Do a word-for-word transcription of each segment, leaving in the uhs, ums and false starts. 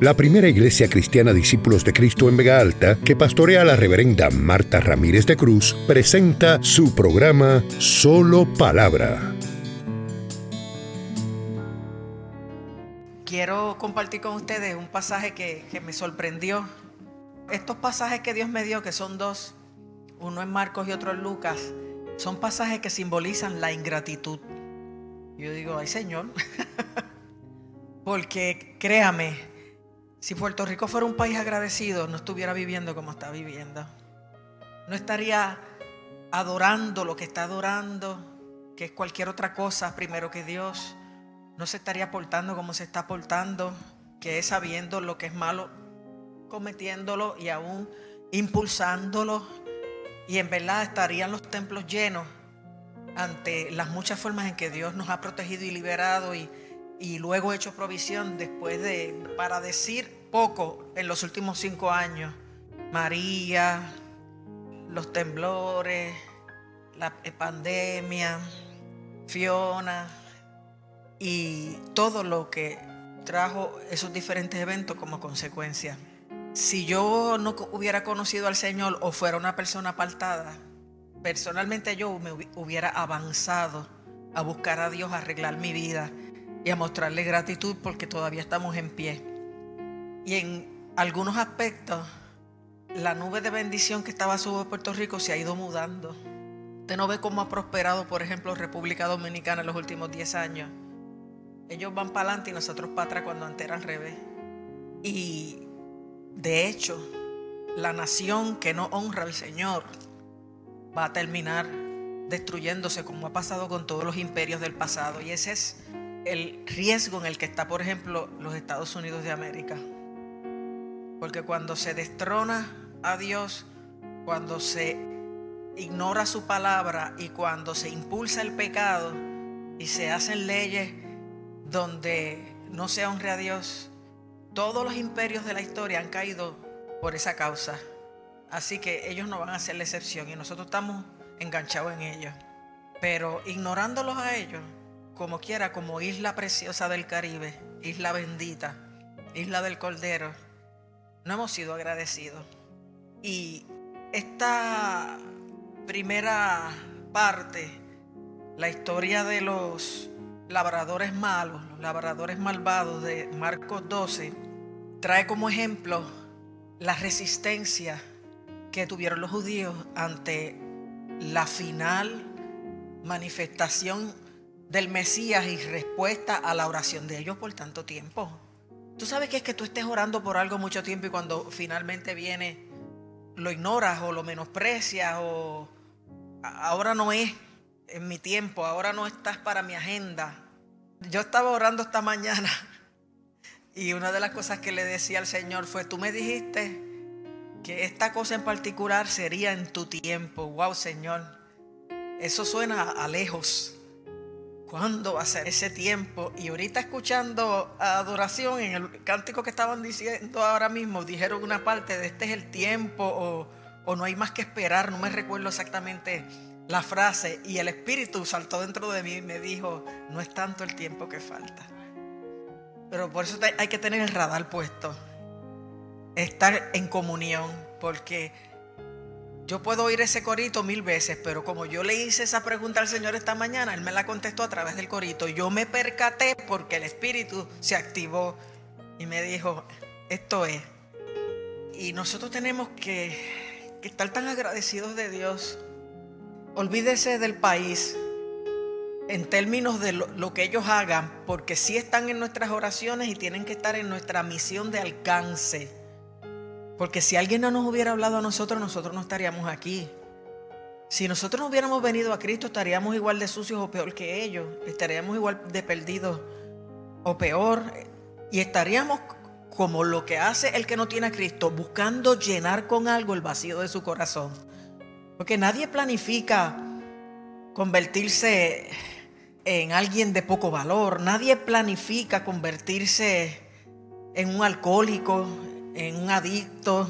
la primera iglesia cristiana Discípulos de Cristo en Vega Alta, que pastorea la reverenda Marta Ramírez de Cruz, presenta su programa Solo Palabra. Quiero compartir con ustedes un pasaje que, que me sorprendió. Estos pasajes que Dios me dio, que son dos, uno en Marcos y otro en Lucas, son pasajes que simbolizan la ingratitud. Yo digo, ay Señor, porque créame, si Puerto Rico fuera un país agradecido, no estuviera viviendo como está viviendo. No estaría adorando lo que está adorando, que es cualquier otra cosa primero que Dios. No se estaría portando como se está portando, que es sabiendo lo que es malo, cometiéndolo y aún impulsándolo. Y en verdad estarían los templos llenos ante las muchas formas en que Dios nos ha protegido y liberado y, y luego hecho provisión después de, para decir poco, en los últimos cinco años. María, los temblores, la pandemia, Fiona y todo lo que trajo esos diferentes eventos como consecuencia. Si yo no hubiera conocido al Señor o fuera una persona apartada, personalmente yo me hubiera avanzado a buscar a Dios, a arreglar mi vida y a mostrarle gratitud porque todavía estamos en pie. Y en algunos aspectos, la nube de bendición que estaba sobre Puerto Rico se ha ido mudando. Usted no ve cómo ha prosperado, por ejemplo, República Dominicana en los últimos diez años. Ellos van para adelante y nosotros para atrás cuando antes era al revés. Y de hecho, la nación que no honra al Señor va a terminar destruyéndose como ha pasado con todos los imperios del pasado. Y ese es el riesgo en el que está, por ejemplo, los Estados Unidos de América. Porque cuando se destrona a Dios, cuando se ignora su palabra y cuando se impulsa el pecado y se hacen leyes donde no se honre a Dios, todos los imperios de la historia han caído por esa causa. Así que ellos no van a ser la excepción y nosotros estamos enganchados en ellos. Pero ignorándolos a ellos, como quiera, como isla preciosa del Caribe, isla bendita, isla del Cordero, no hemos sido agradecidos. Y esta primera parte, la historia de los labradores malos, los labradores malvados de Marcos doce, trae como ejemplo la resistencia que tuvieron los judíos ante la final manifestación del Mesías y respuesta a la oración de ellos por tanto tiempo. Tú sabes que es que tú estés orando por algo mucho tiempo y cuando finalmente viene lo ignoras o lo menosprecias o ahora no es en mi tiempo, ahora no estás para mi agenda. Yo estaba orando esta mañana y una de las cosas que le decía al Señor fue: tú me dijiste que esta cosa en particular sería en tu tiempo. Wow, Señor, eso suena a lejos. ¿Cuándo va a ser ese tiempo? Y ahorita escuchando adoración, en el cántico que estaban diciendo ahora mismo, dijeron una parte de este es el tiempo o, o no hay más que esperar. No me recuerdo exactamente la frase y el Espíritu saltó dentro de mí y me dijo: no es tanto el tiempo que falta. Pero por eso hay que tener el radar puesto, estar en comunión, porque yo puedo oír ese corito mil veces, pero como yo le hice esa pregunta al Señor esta mañana, Él me la contestó a través del corito. Yo me percaté porque el Espíritu se activó y me dijo: esto es. Y nosotros tenemos que, que estar tan agradecidos de Dios. Olvídese del país en términos de lo, lo que ellos hagan, porque sí están en nuestras oraciones y tienen que estar en nuestra misión de alcance. Porque si alguien no nos hubiera hablado a nosotros, nosotros no estaríamos aquí. Si nosotros no hubiéramos venido a Cristo, estaríamos igual de sucios o peor que ellos. Estaríamos igual de perdidos o peor. Y estaríamos como lo que hace el que no tiene a Cristo, buscando llenar con algo el vacío de su corazón. Porque nadie planifica convertirse en alguien de poco valor. Nadie planifica convertirse en un alcohólico, en un adicto,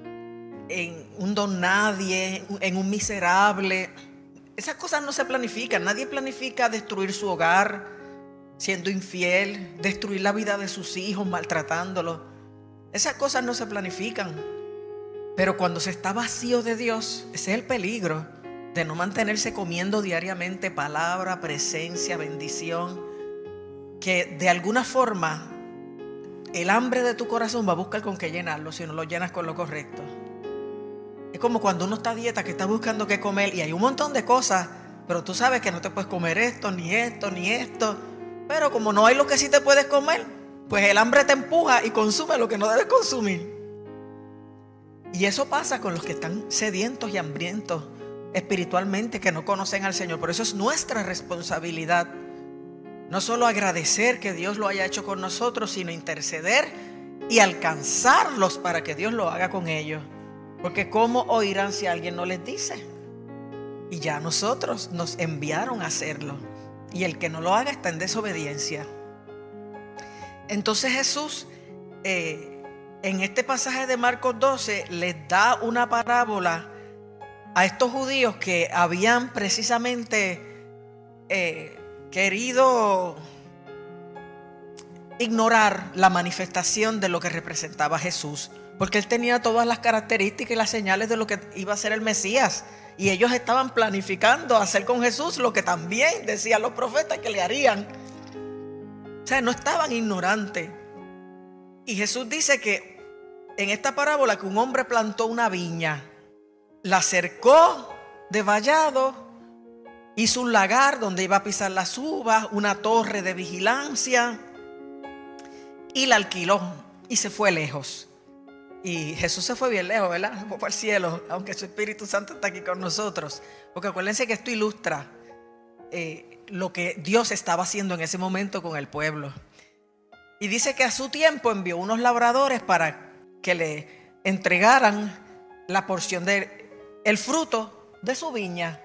en un don nadie, en un miserable. Esas cosas no se planifican. Nadie planifica destruir su hogar siendo infiel, destruir la vida de sus hijos maltratándolos. Esas cosas no se planifican. Pero cuando se está vacío de Dios, ese es el peligro de no mantenerse comiendo diariamente palabra, presencia, bendición, que de alguna forma el hambre de tu corazón va a buscar con qué llenarlo si no lo llenas con lo correcto. Es como cuando uno está a dieta, que está buscando qué comer y hay un montón de cosas, pero tú sabes que no te puedes comer esto, ni esto, ni esto. Pero como no hay lo que sí te puedes comer, pues el hambre te empuja y consume lo que no debes consumir. Y eso pasa con los que están sedientos y hambrientos espiritualmente, que no conocen al Señor. Por eso es nuestra responsabilidad no solo agradecer que Dios lo haya hecho con nosotros, sino interceder y alcanzarlos para que Dios lo haga con ellos. Porque ¿cómo oirán si alguien no les dice? Y ya nosotros nos enviaron a hacerlo. Y el que no lo haga está en desobediencia. Entonces Jesús, eh, en este pasaje de Marcos doce, les da una parábola a estos judíos que habían precisamente eh, querido ignorar la manifestación de lo que representaba Jesús, porque él tenía todas las características y las señales de lo que iba a ser el Mesías, y ellos estaban planificando hacer con Jesús lo que también decían los profetas que le harían. O sea, no estaban ignorantes. Y Jesús dice que en esta parábola que un hombre plantó una viña, la cercó de vallado, hizo un lagar donde iba a pisar las uvas, una torre de vigilancia, y la alquiló y se fue lejos. Y Jesús se fue bien lejos, ¿verdad? Fue para el cielo, aunque su Espíritu Santo está aquí con nosotros. Porque acuérdense que esto ilustra eh, lo que Dios estaba haciendo en ese momento con el pueblo. Y dice que a su tiempo envió unos labradores para que le entregaran la porción del fruto de su viña.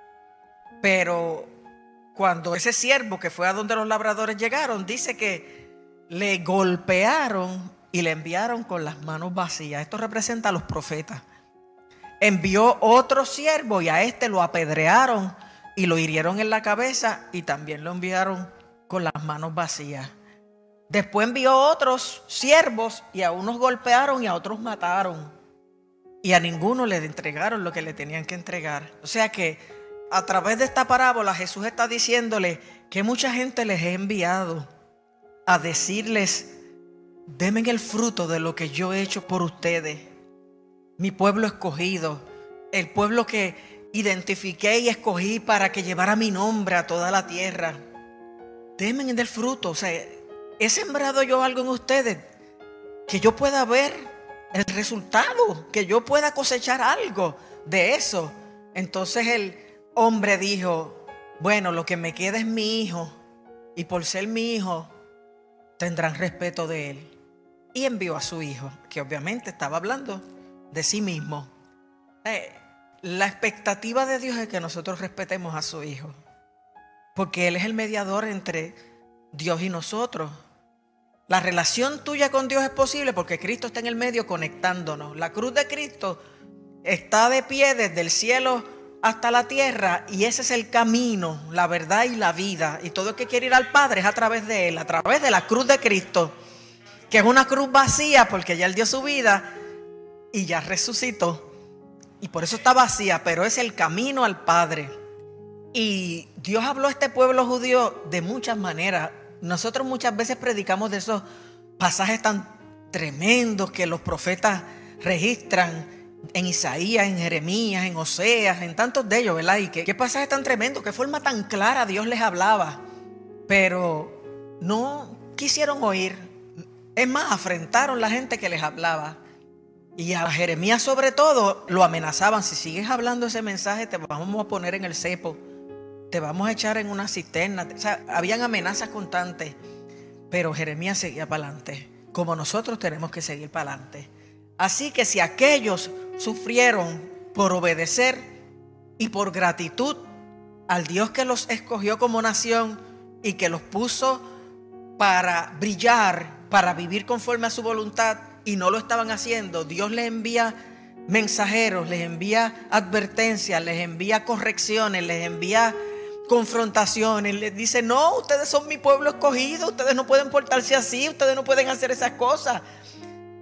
Pero cuando ese siervo que fue a donde los labradores llegaron, dice que le golpearon y le enviaron con las manos vacías. Esto representa a los profetas. Envió otro siervo y a este lo apedrearon y lo hirieron en la cabeza y también lo enviaron con las manos vacías. Después envió otros siervos y a unos golpearon y a otros mataron. Y a ninguno le entregaron lo que le tenían que entregar. O sea que a través de esta parábola Jesús está diciéndole que mucha gente les he enviado a decirles: denme el fruto de lo que yo he hecho por ustedes, mi pueblo escogido, el pueblo que identifiqué y escogí para que llevara mi nombre a toda la tierra. Denme del fruto. O sea, he sembrado yo algo en ustedes, que yo pueda ver el resultado, que yo pueda cosechar algo de eso. Entonces el hombre dijo: bueno, lo que me queda es mi hijo, y por ser mi hijo tendrán respeto de él. Y envió a su hijo, que obviamente estaba hablando de sí mismo. Eh, la expectativa de Dios es que nosotros respetemos a su hijo, porque él es el mediador entre Dios y nosotros. La relación tuya con Dios es posible porque Cristo está en el medio conectándonos. La cruz de Cristo está de pie desde el cielo hasta la tierra, y ese es el camino, la verdad y la vida. Y todo el que quiere ir al Padre es a través de él, a través de la cruz de Cristo, que es una cruz vacía porque ya él dio su vida y ya resucitó. Y por eso está vacía, pero es el camino al Padre. Y Dios habló a este pueblo judío de muchas maneras. Nosotros muchas veces predicamos de esos pasajes tan tremendos que los profetas registran en Isaías, en Jeremías, en Oseas, en tantos de ellos, ¿verdad? Y qué, qué pasajes tan tremendos, qué forma tan clara Dios les hablaba. Pero no quisieron oír. Es más, afrentaron la gente que les hablaba. Y a Jeremías sobre todo lo amenazaban: si sigues hablando ese mensaje te vamos a poner en el cepo, te vamos a echar en una cisterna. O sea, habían amenazas constantes. Pero Jeremías seguía para adelante, como nosotros tenemos que seguir para adelante. Así que si aquellos sufrieron por obedecer y por gratitud al Dios que los escogió como nación y que los puso para brillar, para vivir conforme a su voluntad, y no lo estaban haciendo, Dios les envía mensajeros, les envía advertencias, les envía correcciones, les envía confrontaciones, les dice: no, ustedes son mi pueblo escogido, ustedes no pueden portarse así, ustedes no pueden hacer esas cosas.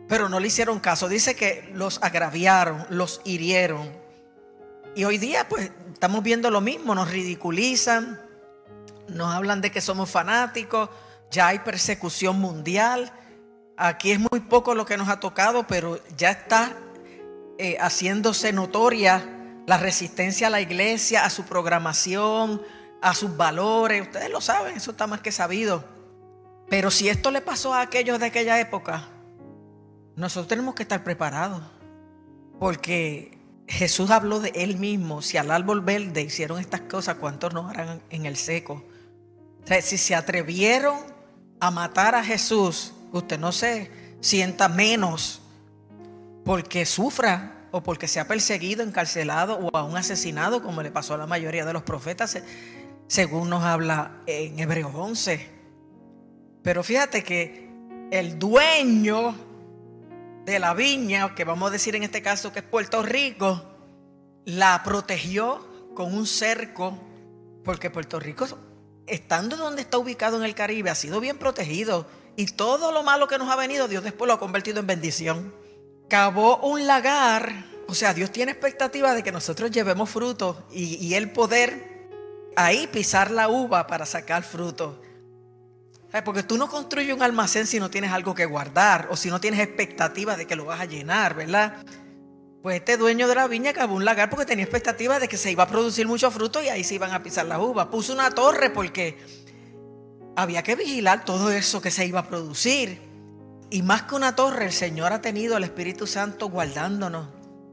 pero no le hicieron caso. Dice que los agraviaron, los hirieron. Y hoy día pues estamos viendo lo mismo, nos ridiculizan, nos hablan de que somos fanáticos, ya hay persecución mundial. Aquí es muy poco lo que nos ha tocado, pero ya está eh, haciéndose notoria la resistencia a la iglesia, a su programación, a sus valores. Ustedes lo saben, eso está más que sabido. Pero si esto le pasó a aquellos de aquella época, nosotros tenemos que estar preparados, porque Jesús habló de Él mismo. Si al árbol verde hicieron estas cosas, ¿cuántos nos harán en el seco? O sea, si se atrevieron a matar a Jesús, usted no se sienta menos porque sufra o porque sea perseguido, encarcelado o aún asesinado, como le pasó a la mayoría de los profetas, según nos habla en Hebreos once. Pero fíjate que el dueño de la viña, que vamos a decir en este caso que es Puerto Rico, la protegió con un cerco, porque Puerto Rico, estando donde está ubicado en el Caribe, ha sido bien protegido, y todo lo malo que nos ha venido, Dios después lo ha convertido en bendición. Cavó un lagar, o sea, Dios tiene expectativa de que nosotros llevemos frutos y, y Él poder ahí pisar la uva para sacar frutos. Porque tú no construyes un almacén si no tienes algo que guardar o si no tienes expectativa de que lo vas a llenar, ¿verdad? Pues este dueño de la viña cavó un lagar porque tenía expectativa de que se iba a producir mucho fruto y ahí se iban a pisar las uvas. Puso una torre porque había que vigilar todo eso que se iba a producir. Y más que una torre, el Señor ha tenido al Espíritu Santo guardándonos,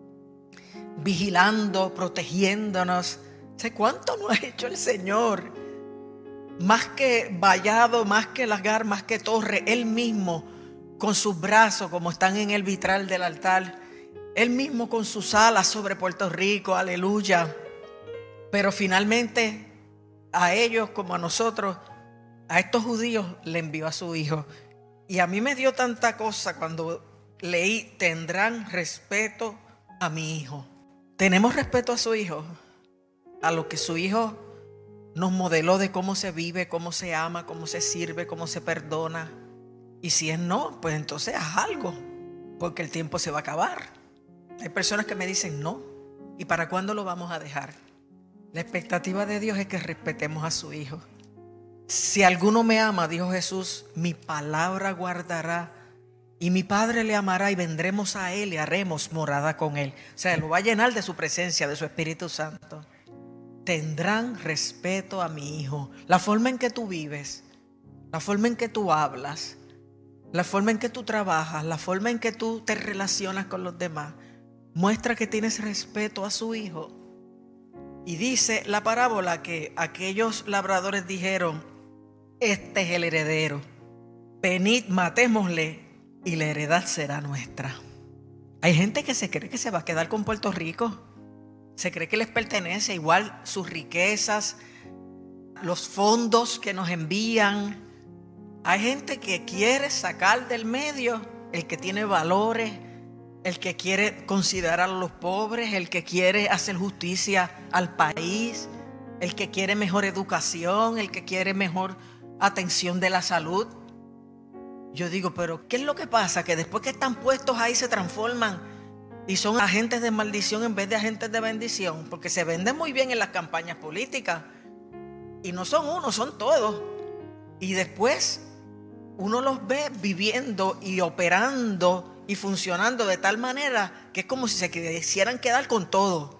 vigilando, protegiéndonos. ¿Sé cuánto nos ha hecho el Señor? Más que vallado, más que lagar, más que torre, Él mismo con sus brazos, como están en el vitral del altar, Él mismo con sus alas sobre Puerto Rico, aleluya. Pero finalmente a ellos como a nosotros, a estos judíos, le envió a su Hijo. Y a mí me dio tanta cosa cuando leí: tendrán respeto a mi Hijo. ¿Tenemos respeto a su Hijo? A lo que su Hijo nos modeló de cómo se vive, cómo se ama, cómo se sirve, cómo se perdona. Y si es no, pues entonces haz algo, porque el tiempo se va a acabar. Hay personas que me dicen no. ¿Y para cuándo lo vamos a dejar? La expectativa de Dios es que respetemos a su Hijo. Si alguno me ama, dijo Jesús, mi palabra guardará y mi Padre le amará y vendremos a Él y haremos morada con Él. O sea, lo va a llenar de su presencia, de su Espíritu Santo. Tendrán respeto a mi Hijo. La forma en que tú vives, la forma en que tú hablas, la forma en que tú trabajas, la forma en que tú te relacionas con los demás, muestra que tienes respeto a su Hijo. Y dice la parábola que aquellos labradores dijeron: este es el heredero, venid, matémosle y la heredad será nuestra. Hay gente que se cree que se va a quedar con Puerto Rico. Se cree que les pertenece, igual sus riquezas, los fondos que nos envían. Hay gente que quiere sacar del medio el que tiene valores, el que quiere considerar a los pobres, el que quiere hacer justicia al país, el que quiere mejor educación, el que quiere mejor atención de la salud. Yo digo, pero ¿qué es lo que pasa? Que después que están puestos ahí se transforman y son agentes de maldición en vez de agentes de bendición, porque se venden muy bien en las campañas políticas. Y no son uno, son todos. Y después uno los ve viviendo y operando y funcionando de tal manera que es como si se quisieran quedar con todo.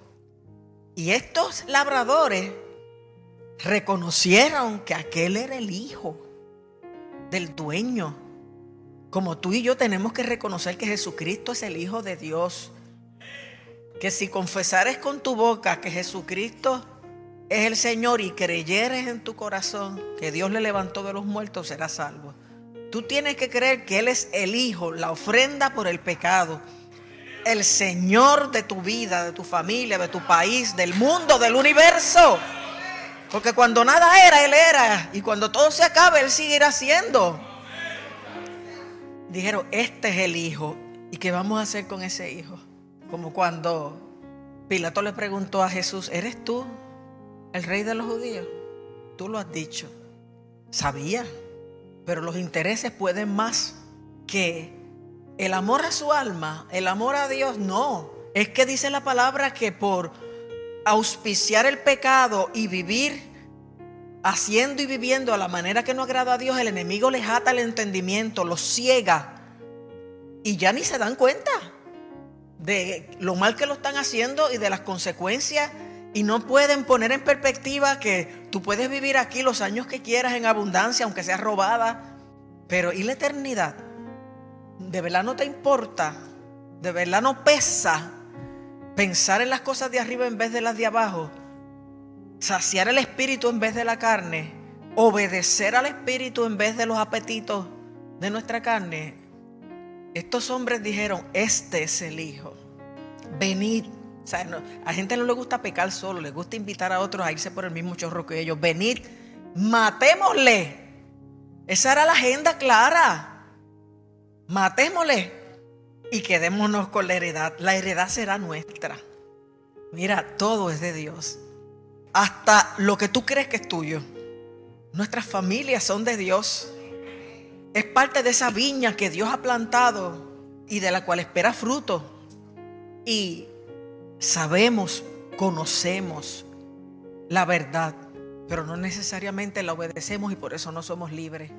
Y estos labradores reconocieron que aquel era el hijo del dueño. Como tú y yo tenemos que reconocer que Jesucristo es el Hijo de Dios. Que si confesares con tu boca que Jesucristo es el Señor y creyeres en tu corazón que Dios le levantó de los muertos, serás salvo. Tú tienes que creer que Él es el Hijo, la ofrenda por el pecado, el Señor de tu vida, de tu familia, de tu país, del mundo, del universo. Porque cuando nada era, Él era. Y cuando todo se acabe, Él seguirá siendo. Dijeron, este es el Hijo. ¿Y qué vamos a hacer con ese Hijo? Como cuando Pilato le preguntó a Jesús: ¿eres tú el rey de los judíos? Tú lo has dicho. Sabía, pero los intereses pueden más que El amor a su alma, el amor a Dios, no. Es que dice la palabra que por auspiciar el pecado y vivir haciendo y viviendo a la manera que no agrada a Dios, el enemigo les ata el entendimiento, los ciega y ya ni se dan cuenta de lo mal que lo están haciendo y de las consecuencias, y no pueden poner en perspectiva que tú puedes vivir aquí los años que quieras en abundancia, aunque sea robada, pero ¿y la eternidad? ¿De verdad no te importa? ¿De verdad no pesa pensar en las cosas de arriba en vez de las de abajo? Saciar el espíritu en vez de la carne, obedecer al espíritu en vez de los apetitos de nuestra carne. Estos hombres dijeron: este es el Hijo, venid. O sea, no, a gente no le gusta pecar solo, les gusta invitar a otros a irse por el mismo chorro que ellos. Venid, matémosle. Esa era la agenda clara. Matémosle y quedémonos con la heredad. La heredad será nuestra. Mira, todo es de Dios. Hasta lo que tú crees que es tuyo. Nuestras familias son de Dios. Es parte de esa viña que Dios ha plantado y de la cual espera fruto. Y sabemos, conocemos la verdad, pero no necesariamente la obedecemos y por eso no somos libres.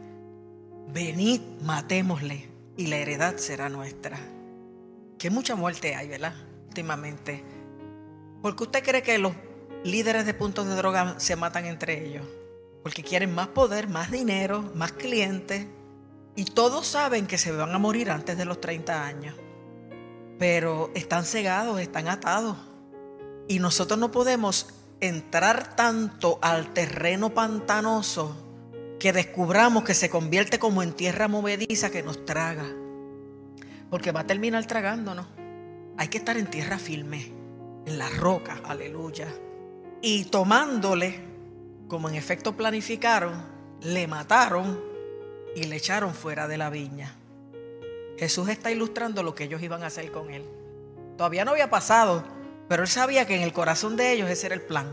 Venid, matémosle y la heredad será nuestra. Que mucha muerte hay, ¿verdad? Últimamente. ¿Por qué usted cree que los líderes de puntos de droga se matan entre ellos? Porque quieren más poder, más dinero, más clientes. Y todos saben que se van a morir antes de los treinta años. Pero están cegados, están atados. Y nosotros no podemos entrar tanto al terreno pantanoso que descubramos que se convierte como en tierra movediza que nos traga. Porque va a terminar tragándonos. Hay que estar en tierra firme, en la roca, aleluya. Y tomándole, como en efecto planificaron, le mataron y le echaron fuera de la viña. Jesús está ilustrando lo que ellos iban a hacer con él. Todavía no había pasado, pero él sabía que en el corazón de ellos ese era el plan.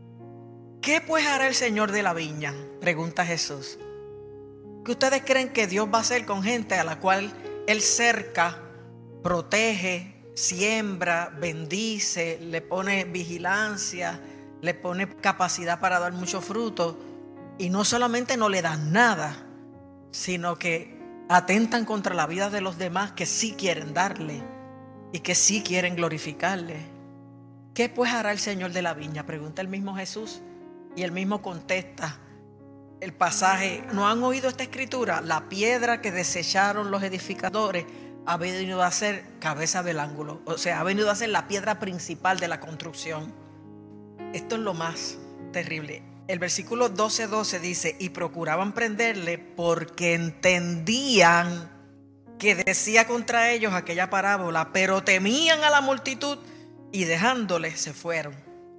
¿Qué pues hará el Señor de la viña?, pregunta Jesús. ¿Qué ustedes creen que Dios va a hacer con gente a la cual Él cerca, protege, siembra, bendice, le pone vigilancia, le pone capacidad para dar mucho fruto, y no solamente no le dan nada, sino que atentan contra la vida de los demás que sí quieren darle y que sí quieren glorificarle? ¿Qué pues hará el Señor de la viña?, pregunta el mismo Jesús, y él mismo contesta el pasaje. ¿No han oído esta escritura? La piedra que desecharon los edificadores ha venido a ser cabeza del ángulo, o sea, ha venido a ser la piedra principal de la construcción. Esto es lo más terrible. El versículo doce doce dice: y procuraban prenderle porque entendían que decía contra ellos aquella parábola, pero temían a la multitud y dejándole se fueron.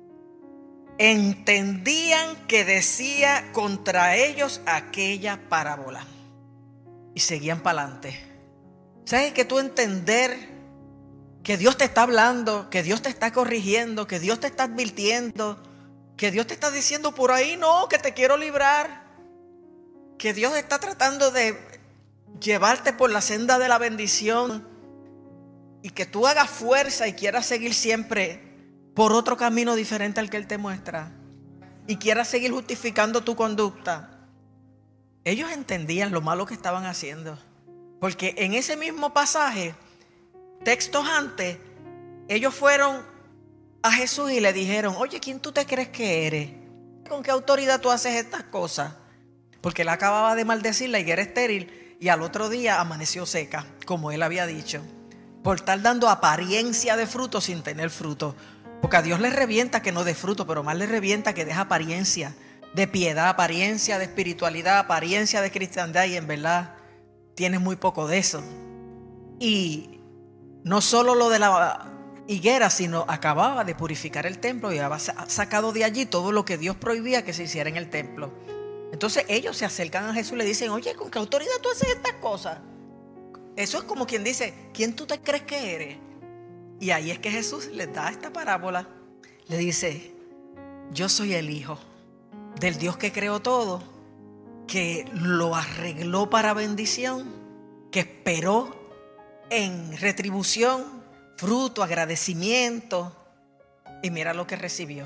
Entendían que decía contra ellos aquella parábola y seguían para adelante. ¿Sabes que tú entender que Dios te está hablando, que Dios te está corrigiendo, que Dios te está advirtiendo, que Dios te está diciendo por ahí no, que te quiero librar, que Dios está tratando de llevarte por la senda de la bendición, y que tú hagas fuerza y quieras seguir siempre por otro camino diferente al que Él te muestra y quieras seguir justificando tu conducta? Ellos entendían lo malo que estaban haciendo, porque en ese mismo pasaje, textos antes, ellos fueron a Jesús y le dijeron: oye, ¿quién tú te crees que eres? ¿Con qué autoridad tú haces estas cosas? Porque él acababa de maldecir la higuera estéril y al otro día amaneció seca, como él había dicho, por estar dando apariencia de fruto sin tener fruto. Porque a Dios le revienta que no dé fruto, pero más le revienta que deja apariencia de piedad, apariencia de espiritualidad, apariencia de cristiandad, y en verdad tienes muy poco de eso. Y no solo lo de la higuera, sino acababa de purificar el templo y había sacado de allí todo lo que Dios prohibía que se hiciera en el templo. Entonces ellos se acercan a Jesús y le dicen: oye, ¿con qué autoridad tú haces estas cosas? Eso es como quien dice: ¿quién tú te crees que eres? Y ahí es que Jesús les da esta parábola. Le dice: yo soy el Hijo del Dios que creó todo, que lo arregló para bendición, que esperó en retribución, fruto, agradecimiento. Y mira lo que recibió.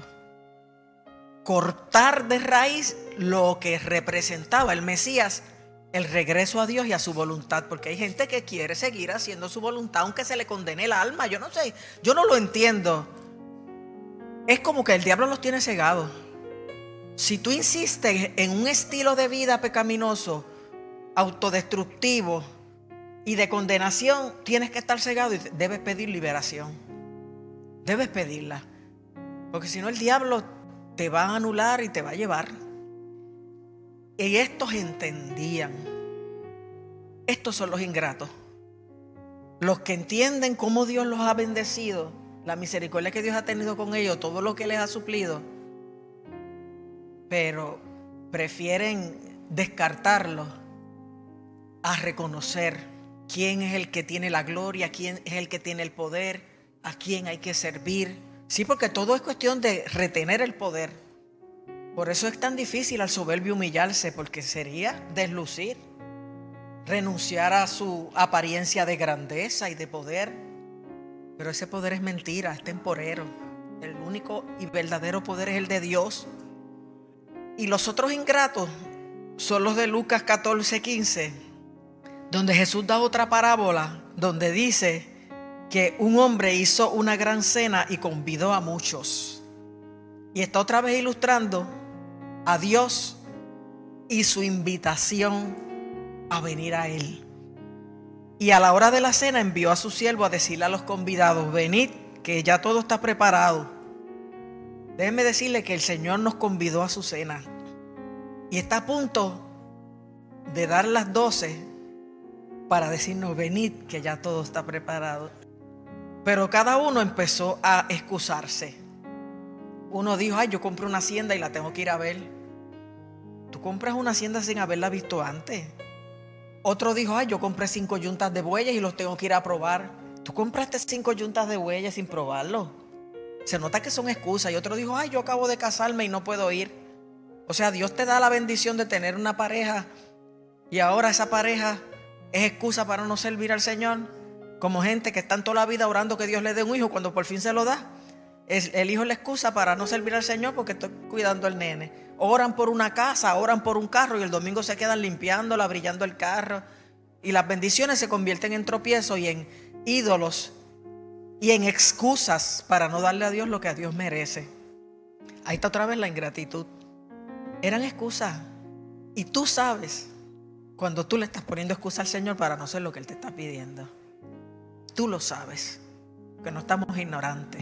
Cortar de raíz lo que representaba el Mesías, el regreso a Dios y a su voluntad. Porque hay gente que quiere seguir haciendo su voluntad aunque se le condene el alma. Yo no sé, yo no lo entiendo. Es como que el diablo los tiene cegados. Si tú insistes en un estilo de vida pecaminoso, autodestructivo y de condenación, tienes que estar cegado y debes pedir liberación. Debes pedirla. Porque si no, el diablo te va a anular y te va a llevar. Y estos entendían. Estos son los ingratos. Los que entienden cómo Dios los ha bendecido, la misericordia que Dios ha tenido con ellos, todo lo que les ha suplido, pero prefieren descartarlo a reconocer quién es el que tiene la gloria, quién es el que tiene el poder, a quién hay que servir. Sí, porque todo es cuestión de retener el poder. Por eso es tan difícil al soberbio humillarse, porque sería deslucir, renunciar a su apariencia de grandeza y de poder. Pero ese poder es mentira, es temporero. El único y verdadero poder es el de Dios. Y los otros ingratos son los de Lucas catorce, quince, donde Jesús da otra parábola, donde dice que un hombre hizo una gran cena y convidó a muchos. Y está otra vez ilustrando a Dios y su invitación a venir a Él. Y a la hora de la cena envió a su siervo a decirle a los convidados: venid, que ya todo está preparado. Déjenme decirle que el Señor nos convidó a su cena. Y está a punto de dar las doce para decirnos: venid, que ya todo está preparado. Pero cada uno empezó a excusarse. Uno dijo: ay, yo compré una hacienda y la tengo que ir a ver. Tú compras una hacienda sin haberla visto antes. Otro dijo: ay, yo compré cinco yuntas de bueyes y los tengo que ir a probar. Tú compraste cinco yuntas de bueyes sin probarlo. Se nota que son excusas. Y otro dijo: ay, yo acabo de casarme y no puedo ir. O sea, Dios te da la bendición de tener una pareja y ahora esa pareja es excusa para no servir al Señor. Como gente que están toda la vida orando que Dios le dé un hijo, cuando por fin se lo da, es, el hijo es la excusa para no servir al Señor porque estoy cuidando al nene. Oran por una casa, oran por un carro y el domingo se quedan limpiándola, brillando el carro. Y las bendiciones se convierten en tropiezos y en ídolos y en excusas para no darle a Dios lo que a Dios merece. Ahí está otra vez la ingratitud. Eran excusas. Y tú sabes cuando tú le estás poniendo excusa al Señor para no hacer lo que Él te está pidiendo. Tú lo sabes, que no estamos ignorantes.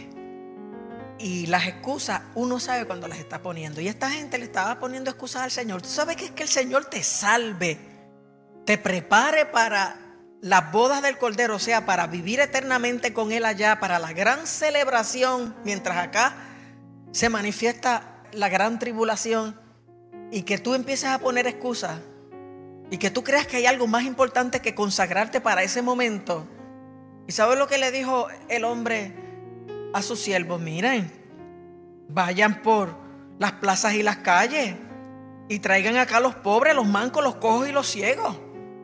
Y las excusas, uno sabe cuando las está poniendo. Y esta gente le estaba poniendo excusas al Señor. Tú sabes que es que el Señor te salve, te prepare para las bodas del Cordero, o sea, para vivir eternamente con Él allá, para la gran celebración, mientras acá se manifiesta la gran tribulación. Y que tú empieces a poner excusas y que tú creas que hay algo más importante que consagrarte para ese momento. ¿Y sabes lo que le dijo el hombre a sus siervos? Miren, vayan por las plazas y las calles y traigan acá a los pobres, los mancos, los cojos y los ciegos.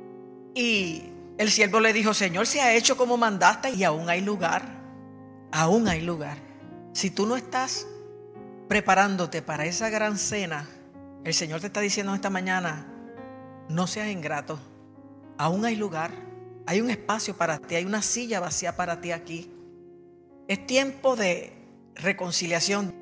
Y el siervo le dijo: Señor, se ha hecho como mandaste y aún hay lugar. Aún hay lugar. Si tú no estás preparándote para esa gran cena, el Señor te está diciendo esta mañana: no seas ingrato. Aún hay lugar. Hay un espacio para ti. Hay una silla vacía para ti aquí. Es tiempo de reconciliación.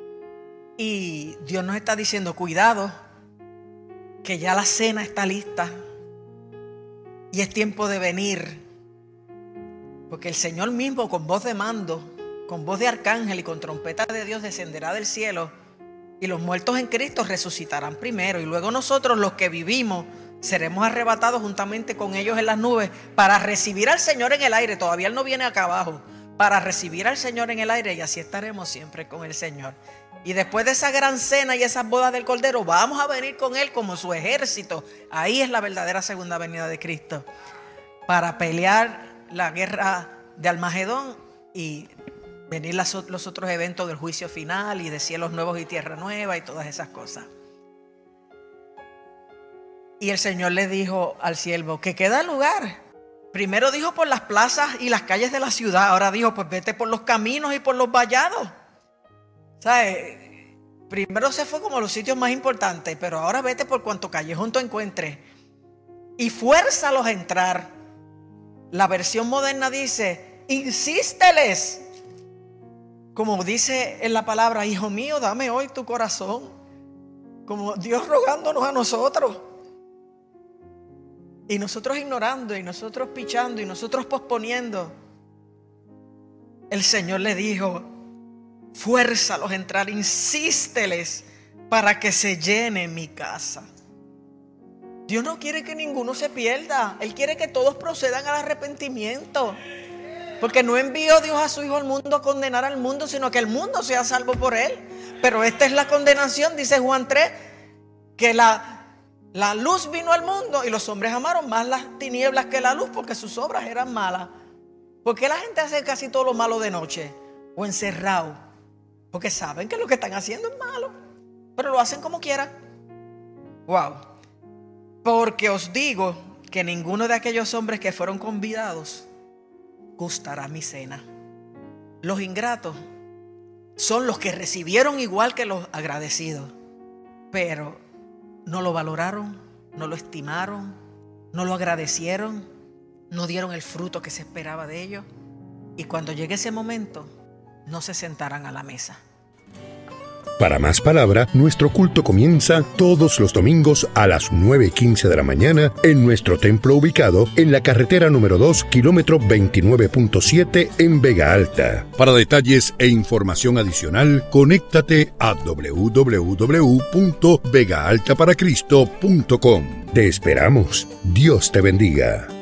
Y Dios nos está diciendo: cuidado, que ya la cena está lista. Y es tiempo de venir. Porque el Señor mismo, con voz de mando, con voz de arcángel y con trompeta de Dios, descenderá del cielo. Y los muertos en Cristo resucitarán primero. Y luego nosotros, los que vivimos, seremos arrebatados juntamente con ellos en las nubes para recibir al Señor en el aire. Todavía Él no viene acá abajo. Para recibir al Señor en el aire, y así estaremos siempre con el Señor. Y después de esa gran cena y esas bodas del Cordero, vamos a venir con Él como su ejército. Ahí es la verdadera segunda venida de Cristo, para pelear la guerra de Almagedón y venir las, los otros eventos del juicio final y de cielos nuevos y tierra nueva y todas esas cosas. Y el Señor le dijo al siervo: que queda lugar. Primero dijo por las plazas y las calles de la ciudad. Ahora dijo, pues vete por los caminos y por los vallados. ¿Sabes? Primero se fue como a los sitios más importantes, pero ahora vete por cuanto callejón tú encuentres. Y fuérzalos a entrar. La versión moderna dice, insísteles. Como dice en la palabra, hijo mío, dame hoy tu corazón. Como Dios rogándonos a nosotros. Y nosotros ignorando, y nosotros pichando, y nosotros posponiendo. El Señor le dijo, fuérzalos a entrar, insísteles para que se llene mi casa. Dios no quiere que ninguno se pierda. Él quiere que todos procedan al arrepentimiento. Porque no envió Dios a su Hijo al mundo a condenar al mundo, sino que el mundo sea salvo por Él. Pero esta es la condenación, dice Juan tres, que la, la luz vino al mundo y los hombres amaron más las tinieblas que la luz porque sus obras eran malas. ¿Por qué la gente hace casi todo lo malo de noche o encerrado? Porque saben que lo que están haciendo es malo, pero lo hacen como quieran. Wow. Porque os digo que ninguno de aquellos hombres que fueron convidados gustará mi cena. Los ingratos son los que recibieron igual que los agradecidos, pero no lo valoraron, no lo estimaron, no lo agradecieron, no dieron el fruto que se esperaba de ellos, y cuando llegue ese momento no se sentarán a la mesa. Para más palabra, nuestro culto comienza todos los domingos a las nueve y quince de la mañana en nuestro templo ubicado en la carretera número dos, kilómetro veintinueve punto siete en Vega Alta. Para detalles e información adicional, conéctate a doble u doble u doble u punto vega alta para cristo punto com. Te esperamos. Dios te bendiga.